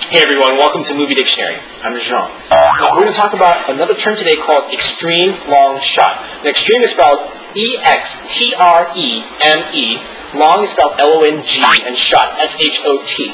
Hey everyone, welcome to Movie Dictionary. I'm Jean. Now we're going to talk about another term today called extreme long shot. Now, extreme is spelled E-X-T-R-E-M-E. Long is spelled L-O-N-G, and shot, S-H-O-T.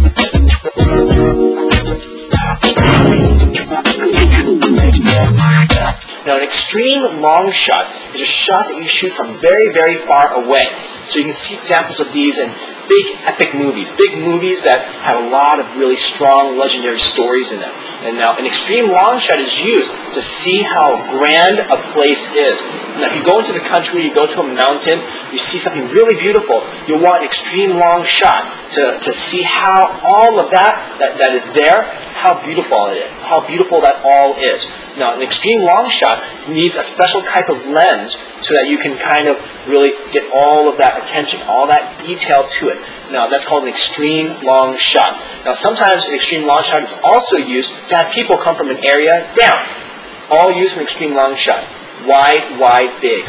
Now, an extreme long shot is a shot that you shoot from very, very far away. So you can see examples of these in big epic movies that have a lot of really strong legendary stories in them. And now an extreme long shot is used to see how grand a place is. Now if you go into the country, you go to a mountain, you see something really beautiful, you'll want an extreme long shot to see how all of that is there, how beautiful it is, how beautiful that all is. Now an extreme long shot needs a special type of lens so that you can kind of really get all of that attention, all that detail to it. Now that's called an extreme long shot. Now sometimes an extreme long shot is also used to have people come from an area down. All used for an extreme long shot. Wide, wide, big.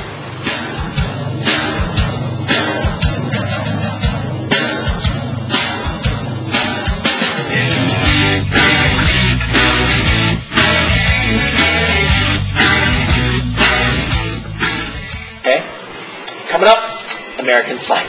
Okay? Coming up, American slang.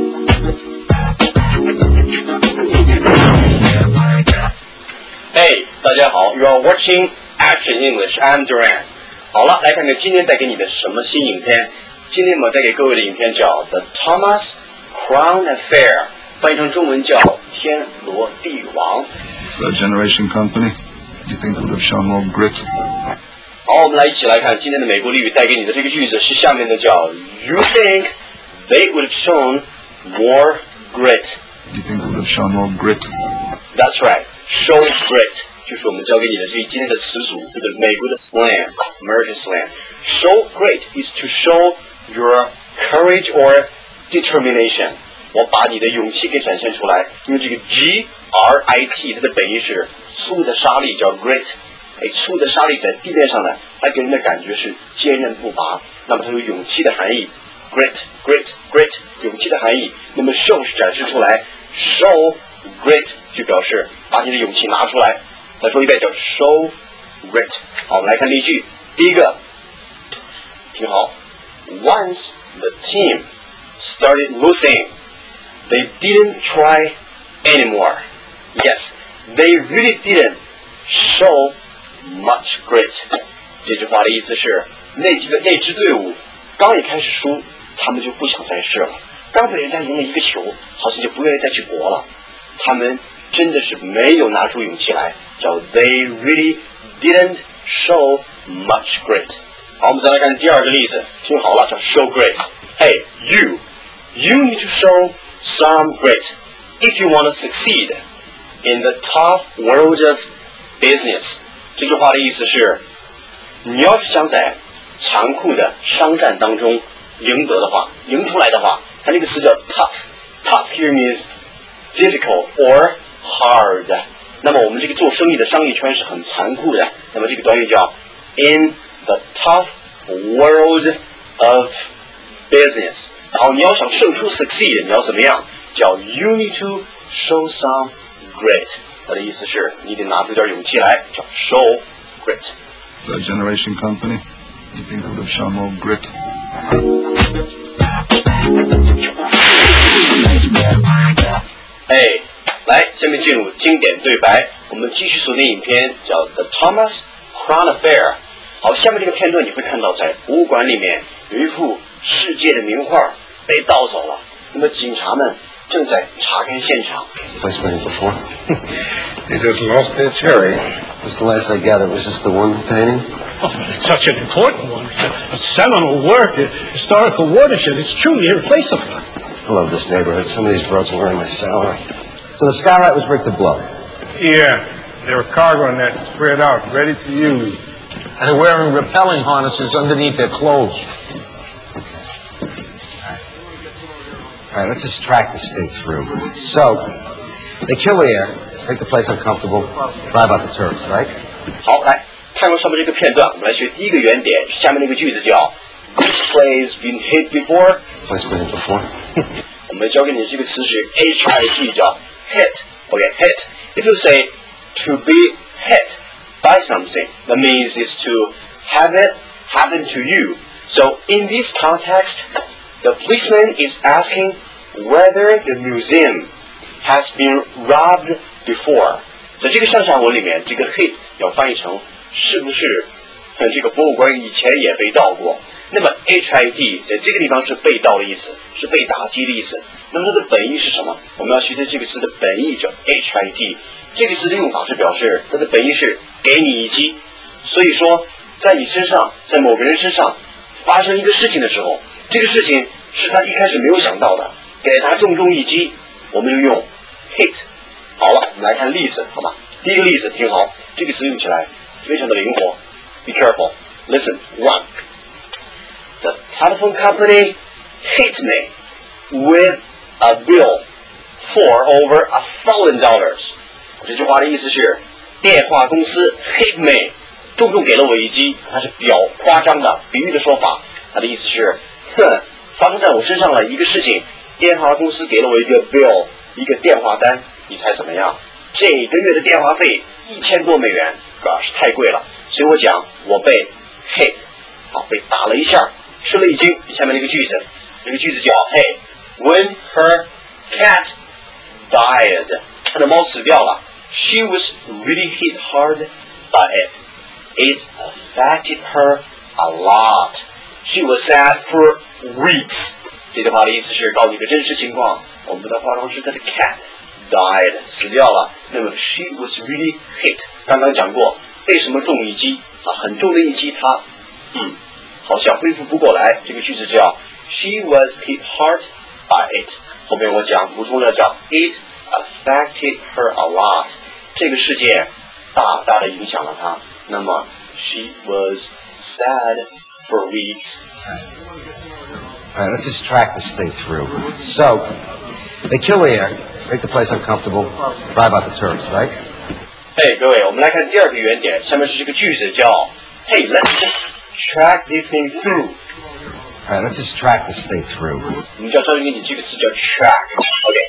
Hey, 大家好 ，You are watching Action English. I'm Duran. 好了，来看看今天带给你的什么新影片。今天我们带给各位的影片叫《The Thomas Crown Affair》，翻译成中文叫《天罗地网》。 Third generation company. You think would have shown more grit? 好，我们来一起来看今天的美国俚语带给你的这个句子是下面的叫 You think they would have shown more grit? You think would have shown more grit? That's right. Show grit 就是我们教给你的这今天的词组，这个美国的 slang, American slang. Show grit is to show your courage or determination. 我把你的勇气给展现出来，因为这个 G-R-I-T 它的本意是粗的沙粒，叫 grit。粗的沙粒在地面上呢，它给人的感觉是坚韧不拔，那么它有勇气的含义。Grit, grit, grit， 勇气的含义。那么 show 是展示出来 ，show grit 就表示把你的勇气拿出来。再说一遍，叫 show grit。好，我们来看例句。第一个，听好。Once the team started losing, they didn't try anymore. Yes, they really didn't show much grit. 这句话的意思是，那支队伍刚一开始输，他们就不想再试了。刚被人家赢了一个球，好像就不愿意再去搏了。他们真的是没有拿出勇气来，叫 They really didn't show much grit. 好，我们再来看第二个例子，听好了，叫 show grit. Hey, you need to show some grit if you want to succeed in the tough world of business. 这句话的意思是，你要是想在残酷的商战当中赢出来的话，它这个词叫 tough。Tough here means difficult or hard. 那么我们这个做生意的商业圈是很残酷的，那么这个短语叫 in the tough world of business. 好，你要想胜出 succeed， 你要怎么样？叫 you need to show some grit. 它的意思是你得拿出点勇气来，叫 show grit. Third generation company. You think would have shown more grit? 来，下面进入经典对白。我们继续锁定影片，叫 The Thomas Crown Affair。好，下面这个片段你会看到，在博物馆里面有一幅世界的名画被盗走了。那么警察们正在查看现场。 Place been before? They just lost their cherry. What's the last I gathered? Was this the one painting? Oh, it's such an important one. It's a seminal work, a historical watershed. It's truly irreplaceable. I love this neighborhood. Some of these broads are wearing my salary. So the skylight was rigged to blow? Yeah, they were cargo nets spread out, ready to use. And they're wearing repelling harnesses underneath their clothes. All right, let's just track this thing through. So, they kill the air, make the place uncomfortable, drive out the tourists, right? 好，来看过上面这个片段，我们来学第一个原点。下面那个句子叫 This place been hit before. This place been hit before. 我们教给你的这个词是 HIT， 叫 hit。OK, hit. If you say to be hit by something. That means is to have it happen to you. So in this context, the policeman is asking whether the museum has been robbed before. 在这个上下文里面，这个 hit 要翻译成是不是这个博物馆以前也被盗过。那么 hit 在这个地方是被盗的意思，是被打击的意思。那么它的本意是什么？我们要学习这个词的本意叫 hit。这个词的用法是表示它的本意是给你一击。所以说，在你身上，在某个人身上发生一个事情的时候，这个事情是他一开始没有想到的，给他重重一击，我们就用 hit。好了，我们来看例子，好吗？第一个例子听好，这个词用起来非常的灵活。Be careful. Listen. 1. The telephone company hit me with a bill for over $1,000. 这句话的意思是，电话公司 hit me， 重重给了我一击。它是夸张的比喻的说法。它的意思是，发生在我身上了一个事情，电话公司给了我一个 bill， 一个电话单。你猜怎么样？这个月的电话费$1000多，gosh， 太贵了。所以我讲我被 hit， 好，被打了一下，吃了一惊。下面那个句子，这个句子叫 Hey, when her cat died， 她的猫死掉了。She was really hit hard by it. It affected her a lot. She was sad for weeks. 这句话的意思是告诉你个真实情况，我们的化妆师她的 cat died 死掉了。那么 she was really hit， 刚刚讲过。被什么重一击啊？很重的一击，他好像恢复不过来。这个句子叫 She was hit hard by it。后面我讲补充的叫 It affected her a lot。这个事件大大的影响了她。那么 She was sad for weeks。 All right, let's just track this thing through. So, they kill the air, make the place uncomfortable, drive out the tourists, right? 各位，我们来看第二个原点，下面是这个句子叫 Hey, let's just track this thing through. All right, let's just track this thing through. 我们就要教给你这个词叫 track。Okay,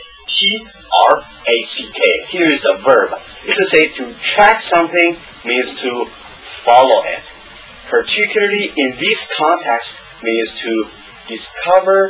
T-R-A-C-K. Here is a verb. You could say to track something means to follow it. Particularly in this context means to discover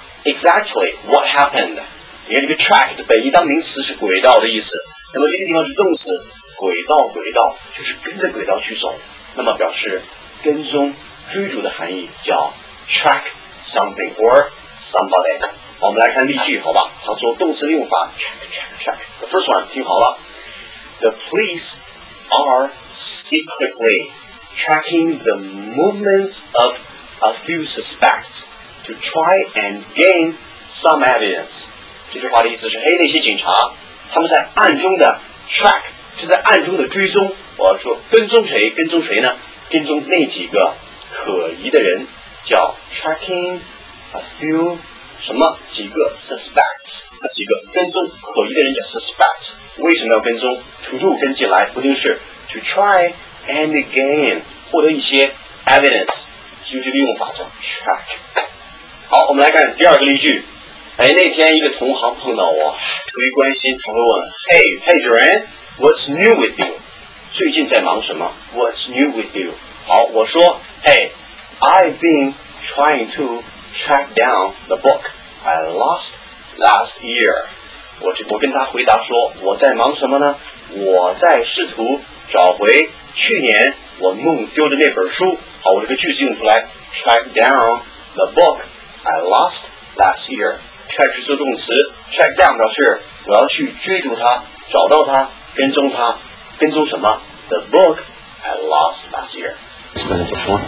exactly what happened. 你看这个 track 的本意当名词是轨道的意思，那么这个地方是动词，轨道就是跟着轨道去走，那么表示跟踪、追逐的含义叫 track something or somebody。好，我们来看例句，好吧？它做动词的用法 track。The first one 听好了 ，The police are secretly tracking the movements of a few suspects to try and gain some evidence。这句话的意思是，那些警察他们在暗中的 track， 是在暗中的追踪。我要说跟踪谁？跟踪谁呢？跟踪那几个可疑的人，叫 tracking a few 什么几个 suspects， 几个跟踪可疑的人叫 suspects。为什么要跟踪 ？to do 跟进来，不定式 to try and gain 获得一些 evidence， 记住这个用法叫 track。好，我们来看第二个例句。那天一个同行碰到我，出于关心，他会问 Hey Joanne, what's new with you？ 最近在忙什么 ？What's new with you？ 好，我说 Hey, I've been trying to track down the book I lost last year。 我跟他回答说，我在忙什么呢？我在试图找回去年我弄丢的那本书。好，我这个句子用出来 track down the book I lost last year。track 是做动词 ，track down 表示我要去追逐它，找到它，跟踪它，跟踪什么 ？The book I lost last year. It's been it before.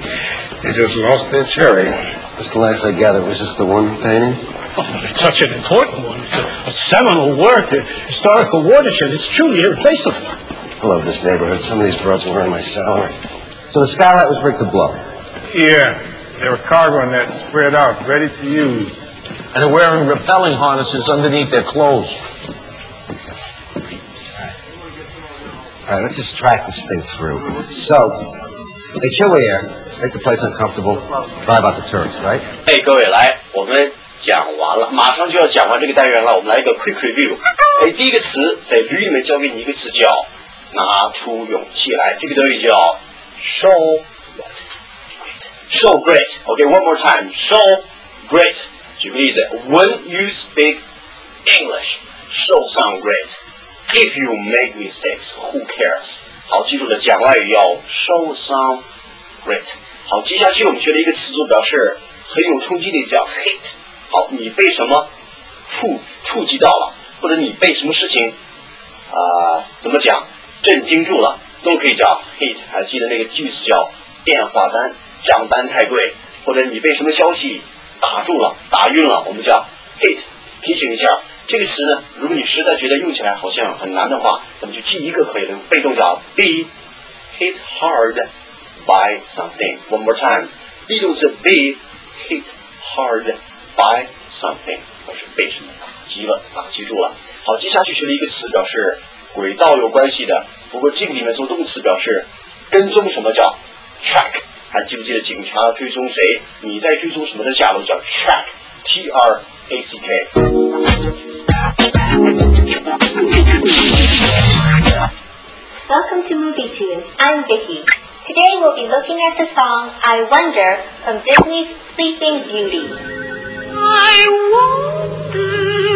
They just lost their cherry. What's the last I gathered? Was this the one painting? Oh, it's such an important one. It's a seminal work, a historical watershed. It's truly irreplaceable. I love this neighborhood. Some of these broads will earn my salary. So the skylight was rigged to blow. Yeah, they were cargo net spread out, ready to use. And they're wearing rappelling harnesses underneath their clothes. All right, let's just track this thing through. So, they kill the air, make the place uncomfortable, drive out the tourists, right? 各位来，我们讲完了，马上就要讲完这个单元了。我们来一个 quick review。第一个词在驴里面教给你一个词叫拿出勇气来，这个德语叫 show great。show great。OK，one more time. Show great. 举个例子 ，When you speak English, show some great. If you make mistakes, who cares? 好，记住了，讲外语要 show some great。好，接下去我们学了一个词组，表示很有冲击力，叫 hit。好，你被什么触及到了，或者你被什么事情怎么讲震惊住了，都可以叫 hit。还记得那个句子叫电话单账单太贵，或者你被什么消息打住了打晕了，我们叫 hit。提醒一下，这个词呢，如果你实在觉得用起来好像很难的话，咱们就记一个可以的，被动叫 be hit hard by something. One more time. be 动词 be hit hard by something， 表示被什么打击了，打击住了。好，接下去学了一个词，表示轨道有关系的，不过这个里面做动词表示跟踪什么，叫 track。还记不记得警察追踪谁？你在追踪什么的下落叫 track。T-R-A-C-K。 Welcome to Movie Tunes. I'm Vicky. Today we'll be looking at the song I Wonder from Disney's Sleeping Beauty. I wonder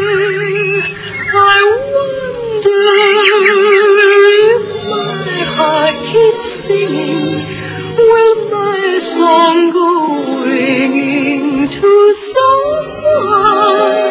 if my heart keeps singing, will my song go ringing to someone?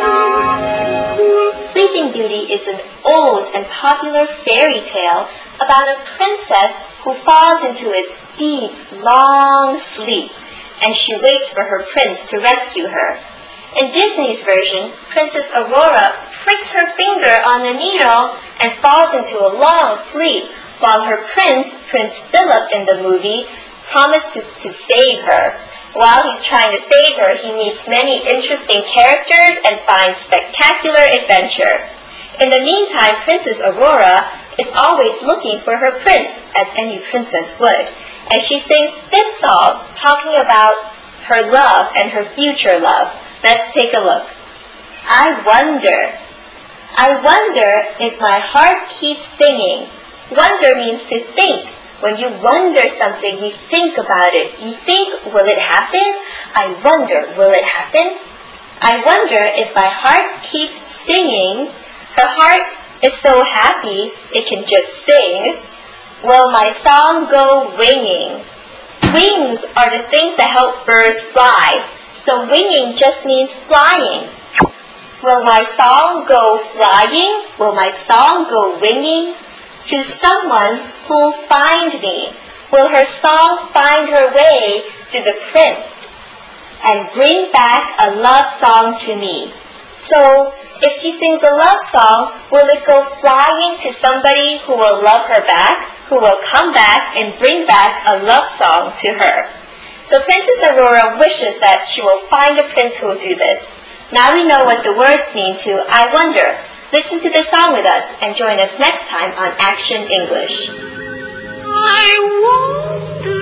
Sleeping Beauty is an old and popular fairy tale about a princess who falls into a deep, long sleep, and she waits for her prince to rescue her. In Disney's version, Princess Aurora pricks her finger on the needle and falls into a long sleep, while her prince, Prince Philip in the movie, promises to save her. While he's trying to save her, he meets many interesting characters and finds spectacular adventure. In the meantime, Princess Aurora is always looking for her prince, as any princess would, and she sings this song talking about her love and her future love. Let's take a look. I wonder if my heart keeps singing. Wonder means to think. When you wonder something, you think about it. You think, will it happen? I wonder, will it happen? I wonder if my heart keeps singing. Her heart is so happy, it can just sing. Will my song go winging? Wings are the things that help birds fly. So winging just means flying. Will my song go flying? Will my song go winging? To someone who'll find me. Will her song find her way to the prince and bring back a love song to me? So, if she sings a love song, will it go flying to somebody who will love her back, who will come back and bring back a love song to her? So Princess Aurora wishes that she will find a prince who will do this. Now we know what the words mean to I Wonder. Listen to the song with us and join us next time on Action English. I wonder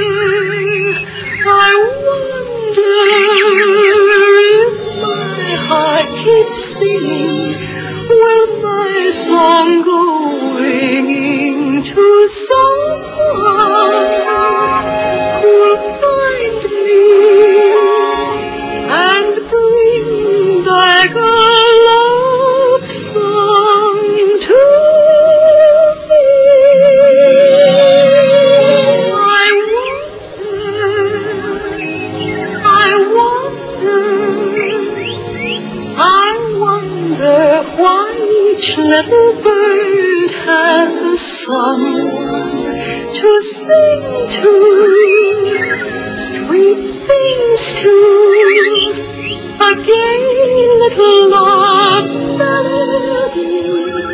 if my heart keeps singing, will my song go ringing to someone who'll find me and bring back a love song to me. I wonder why each little bird has a someone to sing to, sweet things to, a gay little love melody.